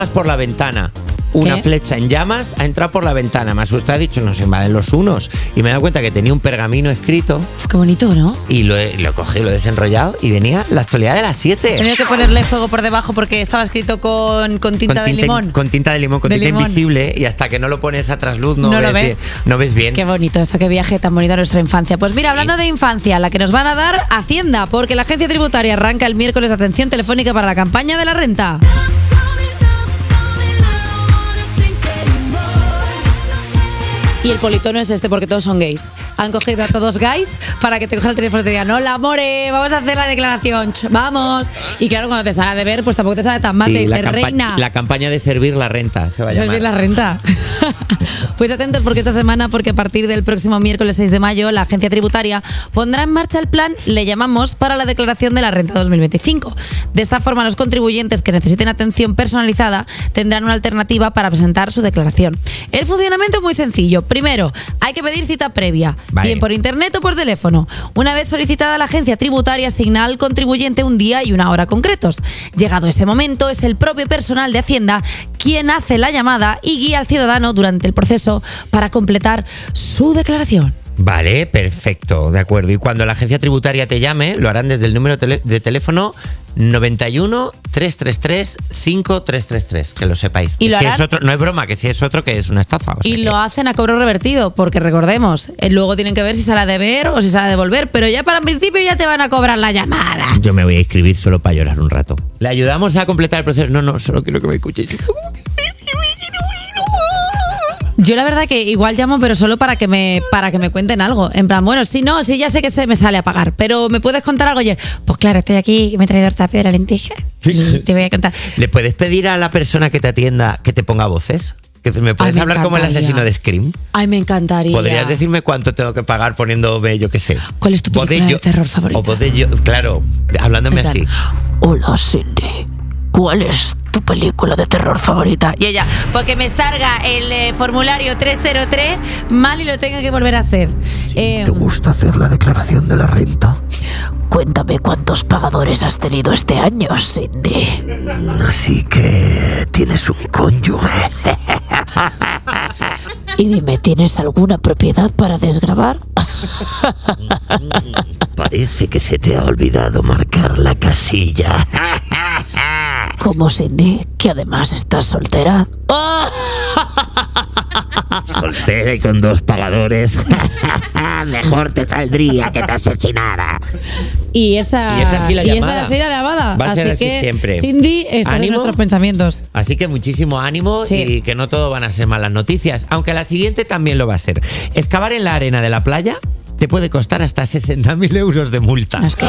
por la ventana. Una ¿Qué? flecha en llamas ha entrado por la ventana. Me asusta, he dicho, nos invaden los unos. Y me he dado cuenta que tenía un pergamino escrito. Qué bonito, ¿no? Y lo he cogido, lo he desenrollado y venía la actualidad de las 7. He tenido que ponerle fuego por debajo porque estaba escrito con tinta de limón. Con tinta de limón, con De tinta limón. invisible. Y hasta que no lo pones a trasluz no ¿No lo ves ves? bien. No ves bien. Qué bonito, esto, qué viaje tan bonito a nuestra infancia. Pues mira, hablando de infancia, la que nos van a dar Hacienda, porque la agencia tributaria arranca el miércoles atención telefónica para la campaña de la renta. Y el politono es este, porque todos son gays. Han cogido a todos gays para que te cojan el teléfono y te digan, hola, amore, vamos a hacer la declaración, vamos. Y claro, cuando te sale de ver, pues tampoco te sale tan mal, Sí, te dice, reina. la campaña de servir la renta se va a llamar. Servir la renta. Pues atentos porque esta semana, porque a partir del próximo miércoles 6 de mayo, la agencia tributaria pondrá en marcha el plan, le llamamos, para la declaración de la renta 2025. De esta forma, los contribuyentes que necesiten atención personalizada tendrán una alternativa para presentar su declaración. El funcionamiento es muy sencillo. Primero, hay que pedir cita previa, Vale. bien por internet o por teléfono. Una vez solicitada, la agencia tributaria asigna al contribuyente un día y una hora concretos. Llegado ese momento, es el propio personal de Hacienda quien hace la llamada y guía al ciudadano durante el proceso para completar su declaración. Vale, perfecto, de acuerdo. Y cuando la agencia tributaria te llame, lo harán desde el número de teléfono 91 333 5333, que lo sepáis. Y lo si harán- es otro, no es broma, que si es otro, que es una estafa. O sea Y que- lo hacen a cobro revertido, porque recordemos, luego tienen que ver si sale a deber o si sale a devolver, pero ya para el principio ya te van a cobrar la llamada. Yo me voy a inscribir solo para llorar un rato. ¿Le ayudamos a completar el proceso? No, solo quiero que me escuchéis. Yo la verdad que igual llamo, pero solo para que me cuenten algo. En plan, bueno, si no, si ya sé que se me sale a pagar, pero ¿me puedes contar algo ayer? Pues claro, estoy aquí, me he traído esta piedra lenteja y te voy a contar. ¿Le puedes pedir a la persona que te atienda que te ponga voces? ¿Que me puedes me hablar como el encantaría. asesino de Scream? Ay, me encantaría. ¿Podrías decirme cuánto tengo que pagar poniéndome, yo qué sé? ¿Cuál es tu voz película de yo- terror favorita? O voz de yo, claro, hablándome En plan, así. Hola, Cindy. ¿Cuál es tu película de terror favorita? Y ella, porque me salga el formulario 303 mal y lo tenga que volver a hacer. ¿Te gusta hacer la declaración de la renta? Cuéntame cuántos pagadores has tenido este año, Cindy. Así que tienes un cónyuge. Y dime, ¿tienes alguna propiedad para desgravar? Parece que se te ha olvidado marcar la casilla. ¿Cómo, Cindy? ¿Que además estás soltera? Soltera y con 2 pagadores. Mejor te saldría que te asesinara. Y esa sí la llamada. sí la llamada. Va a ser así que, siempre. Cindy, estás en ¿Ánimo? nuestros pensamientos. Así que muchísimo ánimo Sí. y que no todo van a ser malas noticias, aunque la siguiente también lo va a ser. Excavar en la arena de la playa te puede costar hasta 60.000 euros de multa. Es que,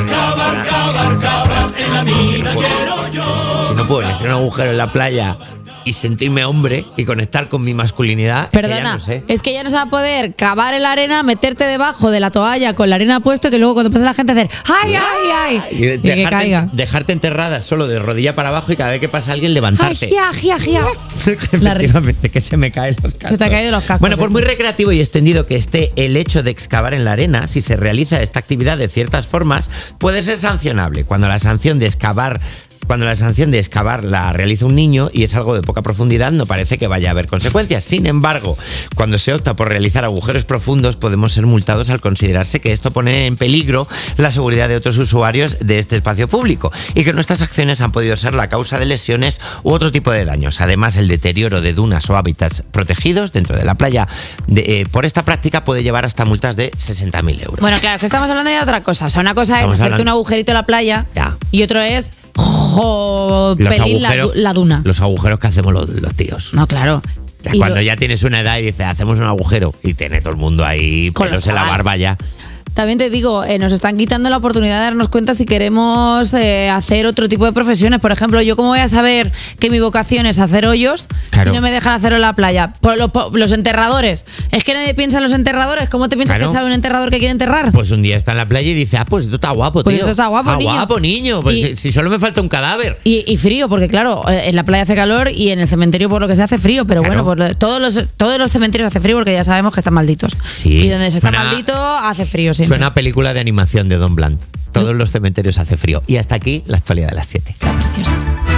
Si no puedo ni hacer un agujero en la playa y sentirme hombre y conectar con mi masculinidad, es que ya perdona, no sé. es que ya no se va a poder cavar en la arena, meterte debajo de la toalla con la arena puesto y que luego cuando pase la gente hacer ¡ay, ay, ay! Y que caiga. dejarte enterrada solo de rodilla para abajo y cada vez que pasa alguien ¡Ay, levantarte. gia, gia, gia! Efectivamente, que se me caen los cascos. Se te ha caído los cascos. Bueno, por muy recreativo y extendido que esté el hecho de excavar en la arena, si se realiza esta actividad de ciertas formas, puede ser sancionable. Cuando la sanción de excavar la realiza un niño y es algo de poca profundidad, no parece que vaya a haber consecuencias. Sin embargo, cuando se opta por realizar agujeros profundos, podemos ser multados al considerarse que esto pone en peligro la seguridad de otros usuarios de este espacio público y que nuestras acciones han podido ser la causa de lesiones u otro tipo de daños. Además, el deterioro de dunas o hábitats protegidos dentro de la playa por esta práctica puede llevar hasta multas de 60.000 euros. Bueno, claro, que estamos hablando de otra cosa. O sea, una cosa es Estamos hacerte hablando- un agujerito en la playa Ya. y otro es pelín la duna. Los agujeros que hacemos los tíos. No, claro. O sea, Y cuando lo- ya tienes una edad y dices, hacemos un agujero y tiene todo el mundo ahí Con pelos los en la chavales. barba ya. También te digo, nos están quitando la oportunidad de darnos cuenta si queremos hacer otro tipo de profesiones. Por ejemplo, yo cómo voy a saber que mi vocación es hacer hoyos Claro. y no me dejan hacerlo en la playa. Por los enterradores. Es que nadie piensa en los enterradores. ¿Cómo te piensas Claro. que sabe un enterrador que quiere enterrar? Pues un día está en la playa y dice, pues esto está guapo, Pues tío. esto está guapo, niño. guapo, niño. Pues Y- si solo me falta un cadáver. Y frío, porque claro, en la playa hace calor y en el cementerio por lo que se hace frío, pero Claro. bueno, todos los cementerios hace frío porque ya sabemos que están malditos. Sí. Y donde se está Suena- maldito hace frío siempre. Suena a película de animación de Don Bluth. Todos los cementerios hace frío. Y hasta aquí la actualidad de las 7. Precioso.